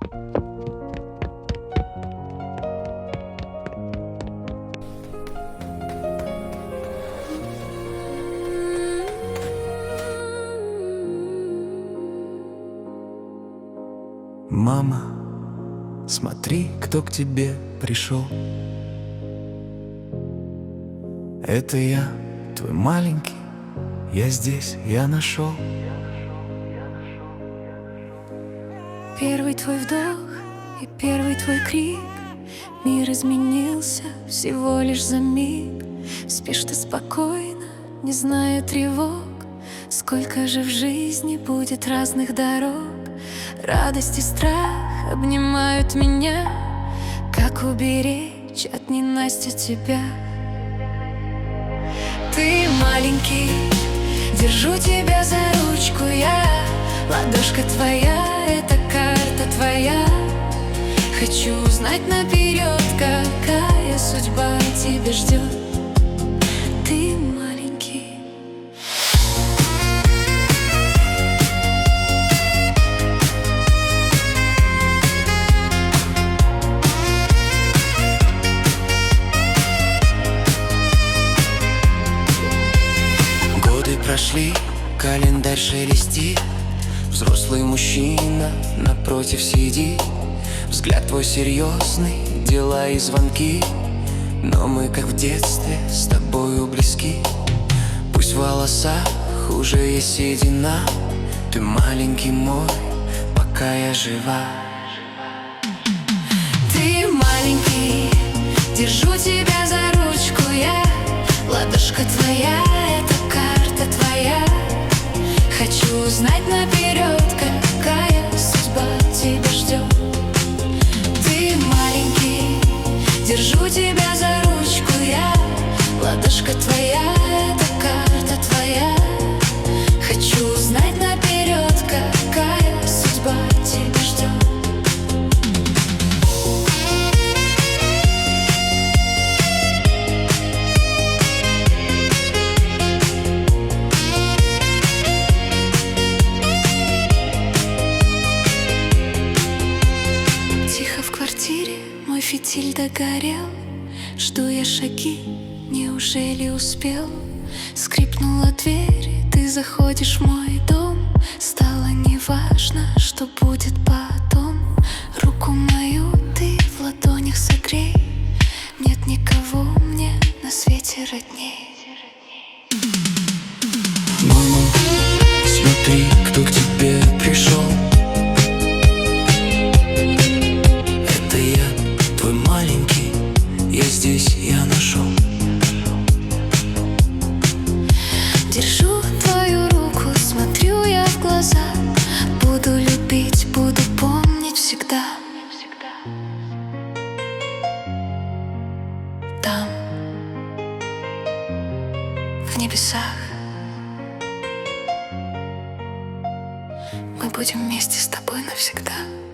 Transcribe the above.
Мама, смотри, кто к тебе пришел. Это я, твой маленький, я здесь, я нашел. Первый твой вдох и первый твой крик. Мир изменился всего лишь за миг. Спишь ты спокойно, не зная тревог. Сколько же в жизни будет разных дорог. Радость и страх обнимают меня. Как уберечь от ненастья тебя? Ты маленький, держу тебя за ручку я. Ладошка твоя, это карта твоя. Хочу узнать наперед, какая судьба тебя ждет. Ты маленький. Годы прошли, календарь шелестит. Взрослый мужчина напротив сидит. Взгляд твой серьезный, дела и звонки. Но мы, как в детстве, с тобою близки. Пусть в волосах уже есть седина. Ты маленький мой, пока я жива. Ты маленький, держу тебя за ручку я. Ладошка твоя, это карта твоя. Хочу узнать наперед, какая судьба тебя ждет. Ты маленький, держу тебя за ручку я. Ладошка твоя, это карта твоя. Хочу узнать наперед, какая судьба тебя ждет. Мой фитиль догорел, жду я шаги, неужели успел? Скрипнула дверь, ты заходишь в мой дом. Стало неважно, что будет потом. Руку мою ты в ладонях согрей. Нет никого мне на свете родней. Мама, смотри, кто к тебе пришел. Я здесь, я нашел. Держу твою руку, смотрю я в глаза. Буду любить, буду помнить всегда. Там, в небесах, мы будем вместе с тобой навсегда.